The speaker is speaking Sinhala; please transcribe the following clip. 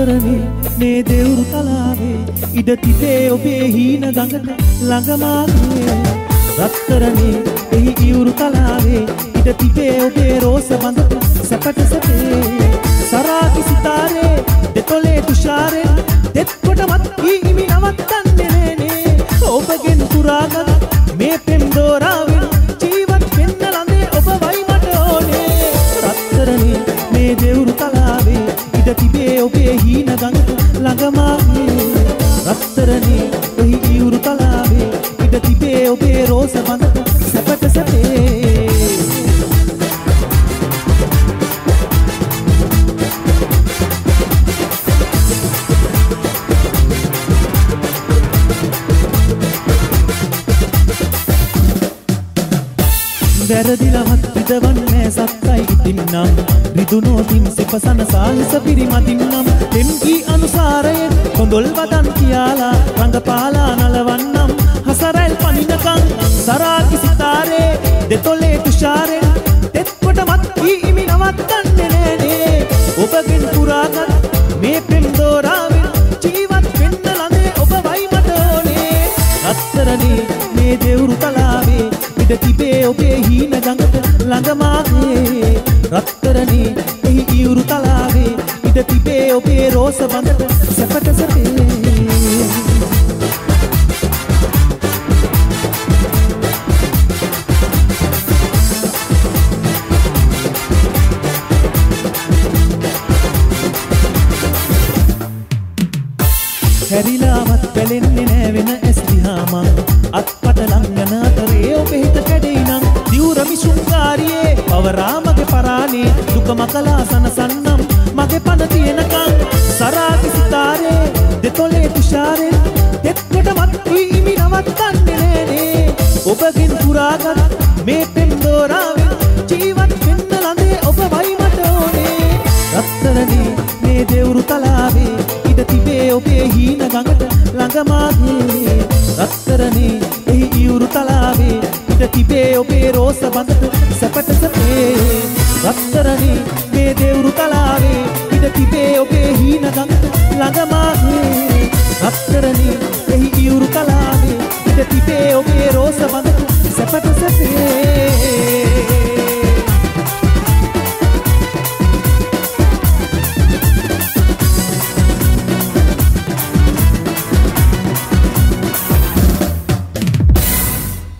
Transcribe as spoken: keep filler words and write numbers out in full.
රත්තරනේ මේ දෙවුරු තලාවේ ඉඩ තිබේ ඔබේ හීන ගඟට ළඟමාගේ රත්තරනේ එහි ඉවුරු තලාවේ ඉඩ තිබේ ඔබේ රෝස බඳට සැපට සැපේ සරාකි සිතාරේ දෙතොලේ තුෂාරෙන් දෙත් කොටමත් ඊමි නවත්තන්නේ නෑනේ ඔබගෙන් පුරාගත් මේ පෙම් දෝරාවෙන් ජීවත් වෙන්න ළඟේ ඔබ වයි මට ඕනේ රත්තරනේ මේ දෙවුරු තලාවේ ඉඩ තිබේ ඔබේ හීන ගඟට ළඟමාගේ රත්තරනේ එහි ඉවුරු තලාවේ ඉඩ තිබේ ඔබේ රෝස බඳට සැපට සැපේ වැරදිලවත් විදවන්නේ සත්තයි ඉතින්නම් රිදුනෝ තිම් සිපසන සාහස පිරිමදින්නම් දෙම්කී අනුසාරයෙන් කොඳොල් වදන් කියාලා රංගපාලා නලවන්නම් හසරැල් පනිනකං සරාකි සිතාරේ දෙතොලේ තුෂාරෙන් දෙත් කොටමත් ඊමි නවත්තන්නේ නෑනේ ඔබගෙන් පුරාගත් මේ පෙම් දෝරාවෙන් ජීවත් වෙන්න ළඟේ ඔබ වයි මට ඕනේ රත්තරනේ මේ දෙවුරු තලාවේ ඉඩ තිබේ ඔබේ හීන ගඟට ළඟමාගේ රත්තරනේ එහි ඉවුරු තලාවේ ඉඩ තිබේ ඔබේ රෝස බඳට සැපට සැපේ හැරිලාවත් පැලෙන්නේ නෑ වෙන ඇස් දිහාමං අත්පට ලංඝන අතරේ ඔබ හිත කැඩෙයිනම් දිවුරමි ශෘංගාරියේ පවරාමගේ පරානේ දුක මකලා සනසන්නම් මගේ පන තියෙනකං සරාකි සිතාරේ දෙතොලේ තුෂාරෙන් දෙත් කොටමත් ඊමි නවත්තන්නේ නෑනේ ඔබගෙන් පුරාගත් මේ පෙම් දෝරාවෙන් ජීවත් වෙන්න ළඟේ ඔබ වයි මට ඕනේ රත්තරනේ මේ දෙවුරු තලාවේ ඉඩ තිබේ ඔබේ හීන ගඟට ළඟමාගේ රත්තරනේ එහි ඉවුරු තලාවේ ඉඩ තිබේ ඔබේ රෝස බඳට සැපට සැපේ රත්තරනේ මේ දෙවුරු තලාවේ ඉඩ තිබේ ඔබේ හීන ගඟට ළඟමාගේ රත්තරනේ එහි ඉවුරු තලාවේ ඉඩ තිබේ ඔබේ